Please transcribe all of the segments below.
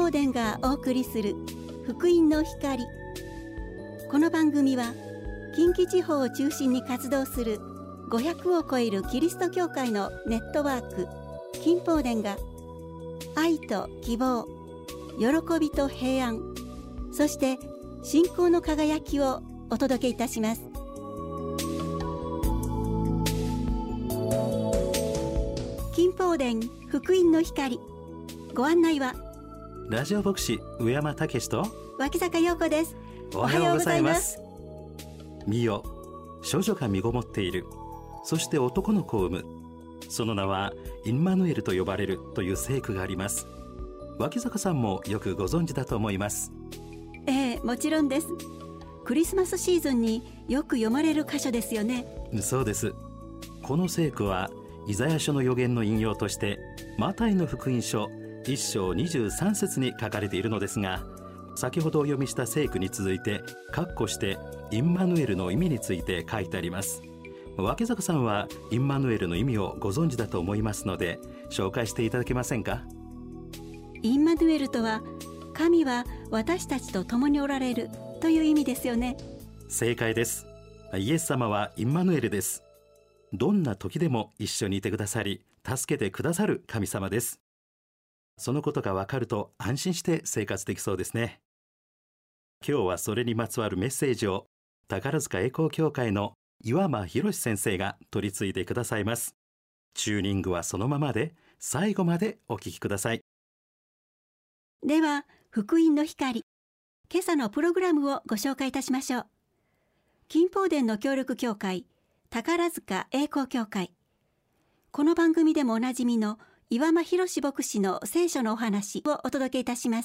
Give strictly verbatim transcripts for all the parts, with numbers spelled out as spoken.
宝殿がお送りする福音の光。この番組は近畿地方を中心に活動するごひゃくを超えるキリスト教会のネットワーク金宝殿が愛と希望、喜びと平安、そして信仰の輝きをお届けいたします。金宝殿福音の光、ご案内はラジオ牧師上山武史と脇坂陽子です。 おはようございます。見よ、少女が身ごもっている。そして男の子を産む。その名はインマヌエルと呼ばれるという聖句があります。脇坂さんもよくご存知だと思います。 ええ、もちろんです。クリスマスシーズンによく読まれる箇所ですよね。 そうです。この聖句はイザヤ書の預言の引用としてマタイの福音書いっ章にじゅうさん節に書かれているのですが、先ほどお読みした聖句に続いて括弧してインマヌエルの意味について書いてあります。脇坂さんはインマヌエルの意味をご存知だと思いますので、紹介していただけませんか？ インマヌエルとは、神は私たちと共におられるという意味ですよね。 正解です。イエス様はインマヌエルです。どんな時でも一緒にいてくださり、助けてくださる神様です。そのことがわかると安心して生活できそうですね。今日はそれにまつわるメッセージを宝塚栄光教会の岩間博先生が取り次いでくださいます。チューニングはそのままで、最後までお聞きください。 では、福音の光、今朝のプログラムをご紹介いたしましょう。金宝殿の協力協会、宝塚栄光教会。この番組でもおなじみの岩間博牧師の聖書のお話をお届けいたします。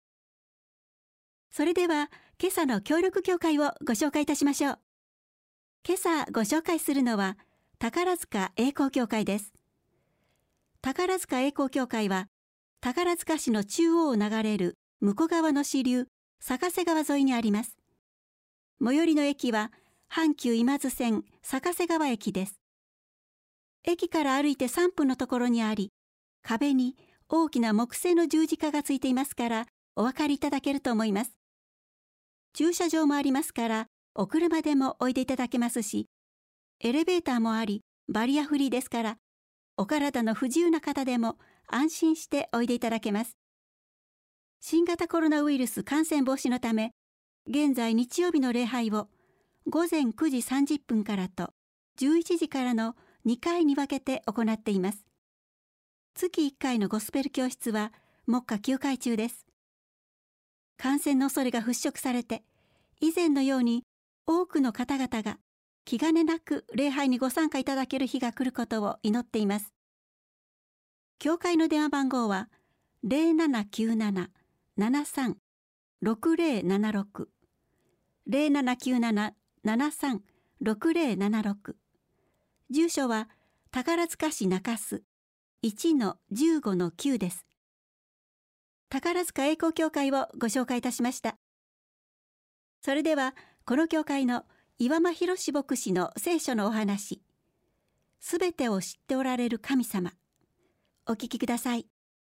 それでは、今朝の協力協会をご紹介いたしましょう。今朝ご紹介するのは、宝塚栄光教会です。宝塚栄光教会は、宝塚市の中央を流れる向こう側の支流、坂瀬川沿いにあります。最寄りの駅は、阪急今津線坂瀬川駅です。駅から歩いてさんぷんのところにあり、壁に大きな木製の十字架がついていますから、お分かりいただけると思います。駐車場もありますから、お車でもおいでいただけますし、エレベーターもあり、バリアフリーですから、お体の不自由な方でも安心しておいでいただけます。新型コロナウイルス感染防止のため、現在日曜日の礼拝を午前くじさんじゅっぷんからとじゅういちじからのにかいに分けて行っています。月いっかいのゴスペル教室は目下休会中です。感染の恐れが払拭されて、以前のように多くの方々が気兼ねなく礼拝にご参加いただける日が来ることを祈っています。教会の電話番号は ゼロななきゅうなな ななさん ろくゼロななろく ゼロななきゅうなな ななさん ろくゼロななろく。住所は宝塚市中洲 いちのじゅうごのきゅう です。宝塚栄光教会をご紹介いたしました。それでは、この教会の岩間博牧師の聖書のお話、すべてを知っておられる神様、お聞きください。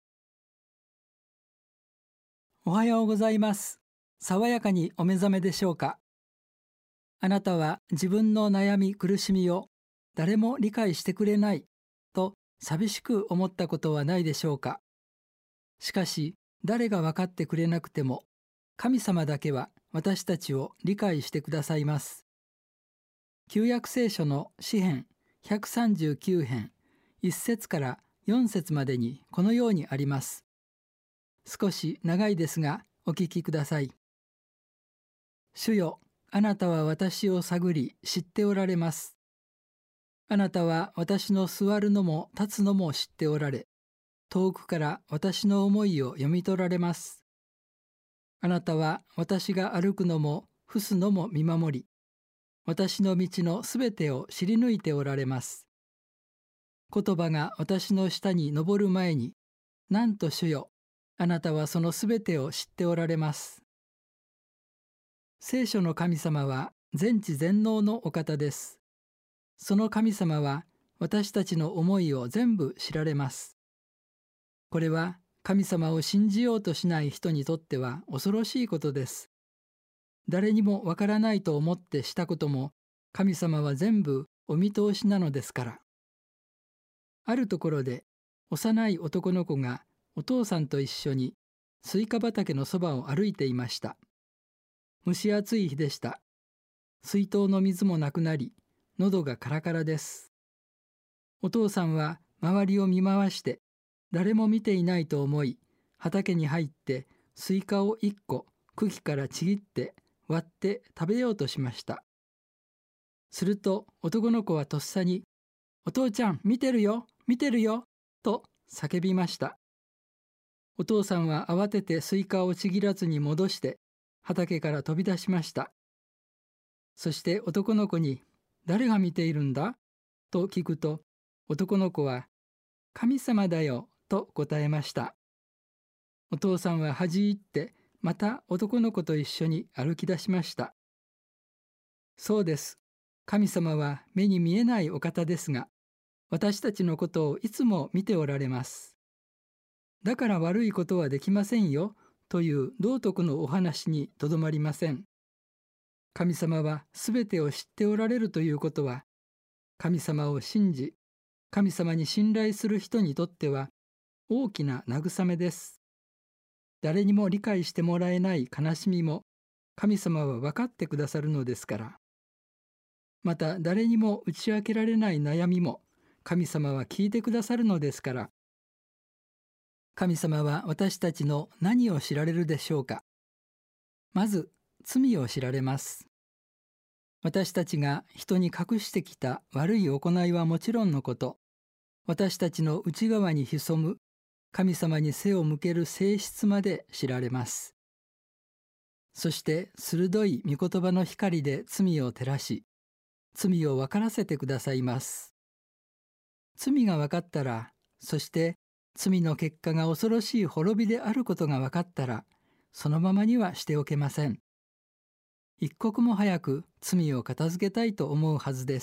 おはようございます。爽やかにお目覚めでしょうか。あなたは自分の悩み苦しみを誰も理解してくれないと寂しく思ったことはないでしょうか。しかし、誰が分かってくれなくても、神様だけは私たちを理解してくださいます。旧約聖書の詩編ひゃくさんじゅうきゅう編いっ節からよん節までにこのようにあります。少し長いですがお聞きください。主よ、あなたは私を探り知っておられます。あなたは私の座るのも立つのも知っておられ、遠くから私の思いを読み取られます。あなたは私が歩くのも伏すのも見守り、私の道のすべてを知り抜いておられます。言葉が私の下に上る前に、なんと主よ、あなたはそのすべてを知っておられます。聖書の神様は全知全能のお方です。その神様は私たちの思いを全部知られます。これは神様を信じようとしない人にとっては恐ろしいことです。誰にもわからないと思ってしたことも、神様は全部お見通しなのですから。あるところで、幼い男の子がお父さんと一緒にスイカ畑のそばを歩いていました。蒸し暑い日でした。水筒の水もなくなり、喉がカラカラです。お父さんは周りを見回して、誰も見ていないと思い、畑に入ってスイカをいっこ茎からちぎって割って食べようとしました。すると男の子はとっさに、お父ちゃん見てるよ、見てるよ、と叫びました。お父さんは慌ててスイカをちぎらずに戻して畑から飛び出しました。そして男の子に、誰が見ているんだと聞くと、男の子は、神様だよと答えました。お父さんは恥じ入ってまた男の子と一緒に歩き出しました。そうです。神様は目に見えないお方ですが、私たちのことをいつも見ておられます。だから悪いことはできませんよという道徳のお話にとどまりません。神様はすべてを知っておられるということは、神様を信じ、神様に信頼する人にとっては大きな慰めです。誰にも理解してもらえない悲しみも神様は分かってくださるのですから。また誰にも打ち明けられない悩みも神様は聞いてくださるのですから。神様は私たちの何を知られるでしょうか。まず罪を知られます。私たちが人に隠してきた悪い行いはもちろんのこと、私たちの内側に潜む神様に背を向ける性質まで知られます。そして鋭い御言葉の光で罪を照らし、罪を分からせてくださいます。罪が分かったら、そして罪の結果が恐ろしい滅びであることが分かったら、そのままにはしておけません。一刻も早く罪を片付けたいと思うはずです。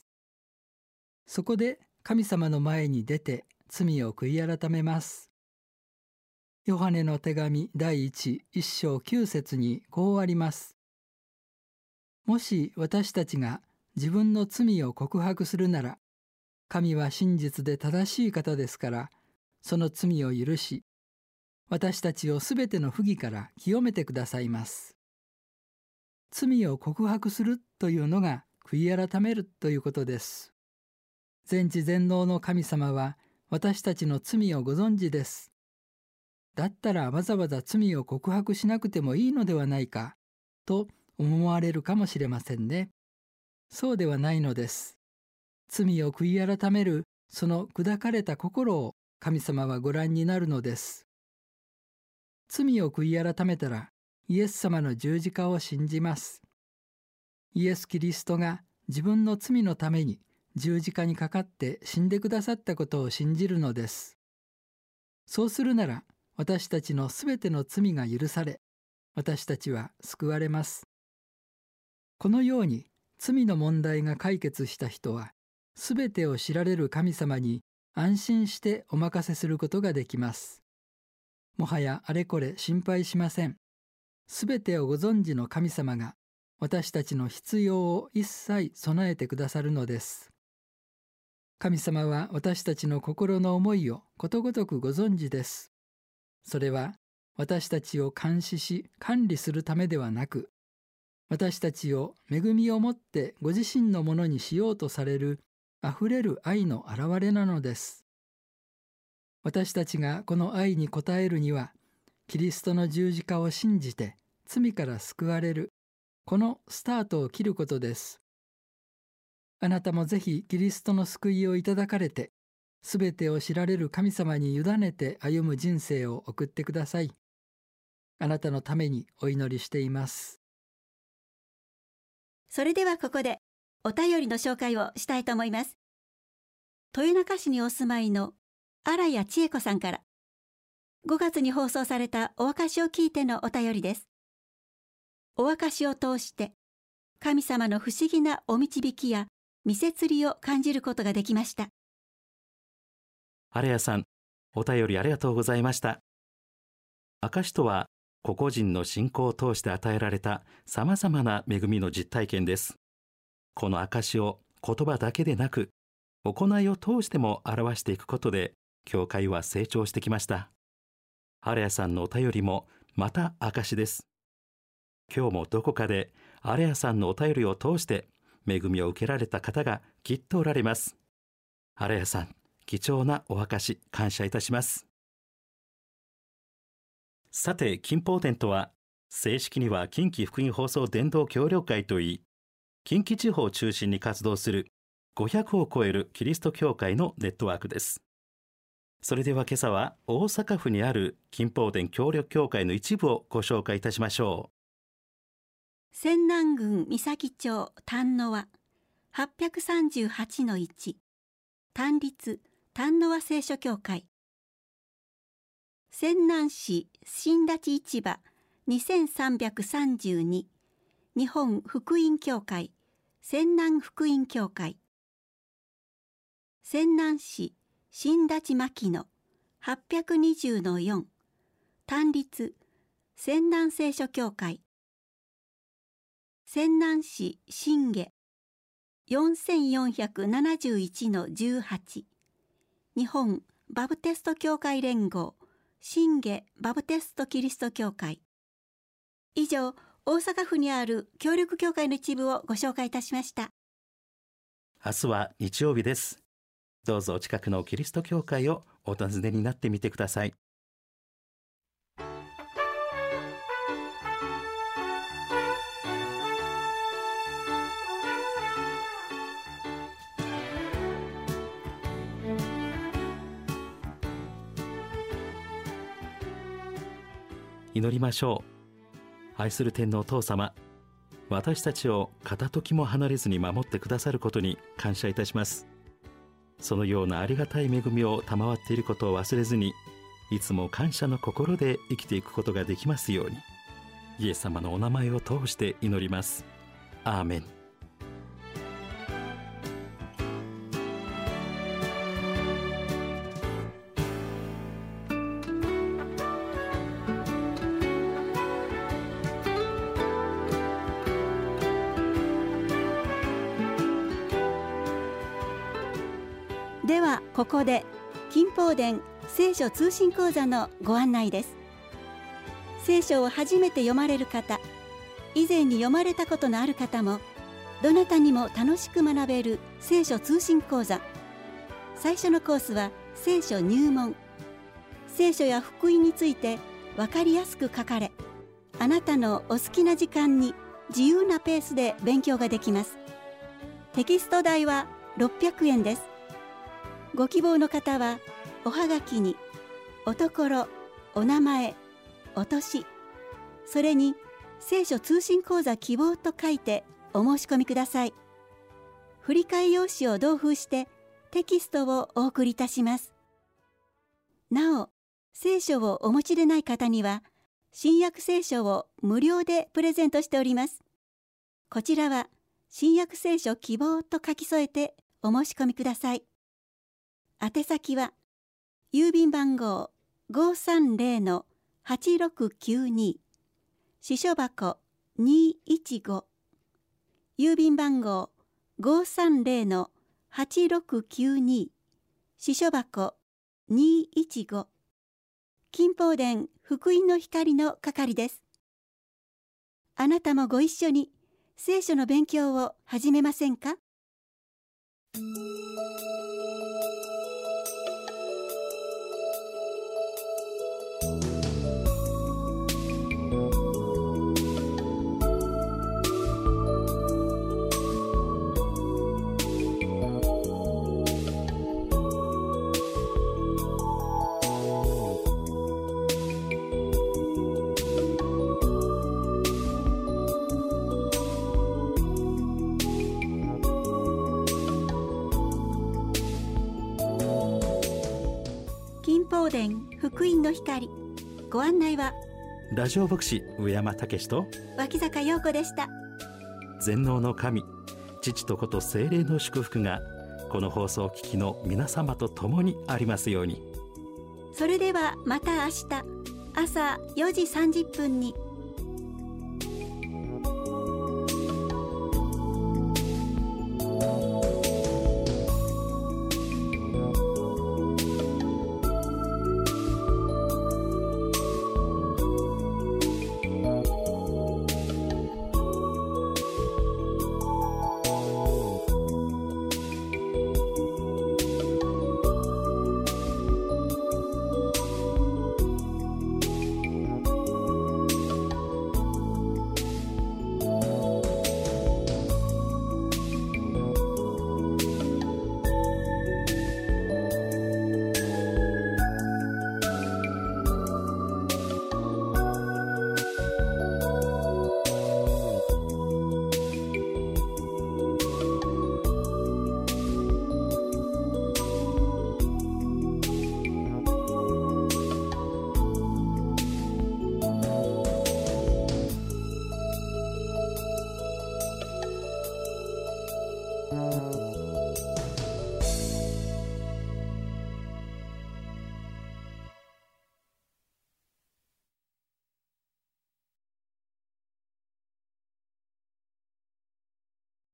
そこで神様の前に出て罪を悔い改めます。ヨハネの手紙第一一章九節にこうあります。もし私たちが自分の罪を告白するなら、神は真実で正しい方ですから、その罪を許し、私たちをすべての不義から清めてくださいます。罪を告白するというのが悔い改めるということです。全知全能の神様は私たちの罪をご存知です。だったらわざわざ罪を告白しなくてもいいのではないかと思われるかもしれませんね。そうではないのです。罪を悔い改めるその砕かれた心を神様はご覧になるのです。罪を悔い改めたらイエス様の十字架を信じます。イエス・キリストが自分の罪のために十字架にかかって死んでくださったことを信じるのです。そうするなら私たちのすべての罪が許され、私たちは救われます。このように罪の問題が解決した人は、すべてを知られる神様に安心してお任せすることができます。もはやあれこれ心配しません。すべてをご存知の神様が私たちの必要を一切備えてくださるのです。神様は私たちの心の思いをことごとくご存知です。それは私たちを監視し管理するためではなく、私たちを恵みをもってご自身のものにしようとされるあふれる愛の表れなのです。私たちがこの愛に応えるには、キリストの十字架を信じて罪から救われる、このスタートを切ることです。あなたもぜひキリストの救いをいただかれて、すべてを知られる神様に委ねて歩む人生を送ってください。あなたのためにお祈りしています。 それではここでお便りの紹介をしたいと思います。豊中市にお住まいの荒谷千恵子さんから、ごがつに放送されたお証を聞いてのお便りです。お証を通して神様の不思議なお導きや御摂理を感じることができました。 荒谷さん、お便りありがとうございました。 証とは個々人の信仰を通して与えられたさまざまな恵みの実体験です。この証を言葉だけでなく行いを通しても表していくことで教会は成長してきました。荒谷さんのお便りもまた証です。今日もどこかで荒谷さんのお便りを通して恵みを受けられた方がきっとおられます。荒谷さん、貴重なお証感謝いたします。さて、金宝殿とは正式には近畿福音放送伝道協力会といい、近畿地方を中心に活動するごひゃくを超えるキリスト教会のネットワークです。それでは今朝は大阪府にある金宝殿協力協会の一部をご紹介いたしましょう。泉南郡三崎町丹野和 はっぴゃくさんじゅうはちのいち 単立丹野和聖書協会。泉南市新立市場にせんさんびゃくさんじゅうに日本福音協会泉南福音協会。泉南市新立牧野 はっぴゃくにじゅうのよん 単立泉南聖書協会。泉南市新下 よんせんよんひゃくななじゅういちのじゅうはち 日本バプテスト教会連合新下バプテストキリスト教会。以上、大阪府にある協力教会の一部をご紹介いたしました。 う。明日は日曜日です。どうぞお近くのキリスト教会をお訪ねになってみてください。祈りましょう。愛する天のお父様、私たちを片時も離れずに守ってくださることに感謝いたします。そのようなありがたい恵みを賜っていることを忘れずに、いつも感謝の心で生きていくことができますように、イエス様のお名前を通して祈ります。アーメン。 ではここで金宝殿聖書通信講座のご案内です。聖書を初めて読まれる方、以前に読まれたことのある方も、どなたにも楽しく学べる聖書通信講座。最初のコースは聖書入門。聖書や福音について分かりやすく書かれ、あなたのお好きな時間に自由なペースで勉強ができます。テキスト代はろっぴゃくえんです。ご希望の方はおはがきにおところ、お名前、お年、それに聖書通信講座希望と書いてお申し込みください。振り替え用紙を同封してテキストをお送りいたします。なお、聖書をお持ちでない方には新約聖書を無料でプレゼントしております。こちらは新約聖書希望と書き添えてお申し込みください。宛先は郵便番号 ごさんぜろのはちろくきゅうに 支所箱にいちご、郵便番号 ごさんぜろのはちろくきゅうに 支所箱にいちご、金宝殿福音の光の係です。あなたもご一緒に聖書の勉強を始めませんか？金宝殿福音の光、ご案内はラジオ牧師上山武史と脇坂陽子でした。 全能の神、父と子と聖霊の祝福がこの放送を聞きの皆様と共にありますように。 それではまた明日、 朝よじさんじゅっぷんに。